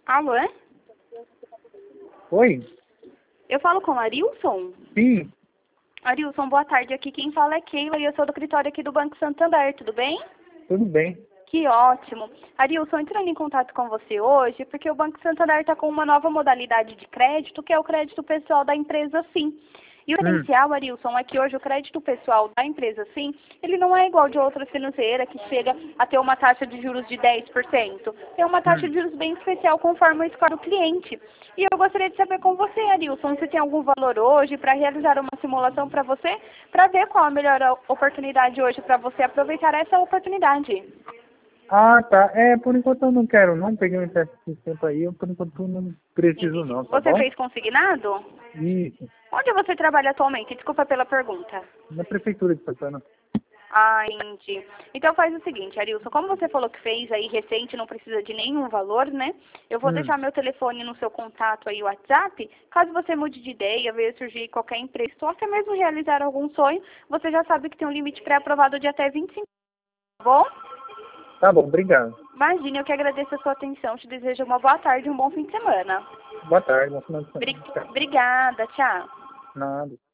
Alô, é? Oi? Eu falo com o Arilson? Sim, Arilson, boa tarde. Aqui quem fala é Keila e eu sou do escritório aqui do Banco Santander, tudo bem? tudo bem. Que ótimo. Arilson, entrando em contato com você hoje, porque o Banco Santander está com uma nova modalidade de crédito, que é o crédito pessoal da empresa Sim. E o diferencial, Arilson, é que hoje o crédito pessoal da empresa Sim, ele não é igual de outra financeira que chega a ter uma taxa de juros de 10%. É uma taxa de juros bem especial conforme o score do cliente. E eu gostaria de saber com você, Arilson, se tem algum valor hoje para realizar uma simulação para você, para ver qual a melhor oportunidade hoje para você aproveitar essa oportunidade. Ah, tá. Por enquanto eu não quero, não. Peguei um empréstimo esse tempo aí, eu por enquanto não preciso Entendi. não, tá Você bom? fez consignado? Isso, Onde você trabalha atualmente? Desculpa pela pergunta. na prefeitura de Santana. Ah, entendi. Então faz o seguinte, Arilson, como você falou que fez aí recente, não precisa de nenhum valor, né? Eu vou deixar meu telefone no seu contato aí, o WhatsApp. Caso você mude de ideia, veja surgir qualquer empresa, ou até mesmo realizar algum sonho, você já sabe que tem um limite pré-aprovado de até 25, tá bom? Tá bom, obrigado. Imagine, eu que agradeço a sua atenção. Te desejo uma boa tarde e um bom fim de semana. Boa tarde, bom final de semana. Tchau. Obrigada, tchau. Nada.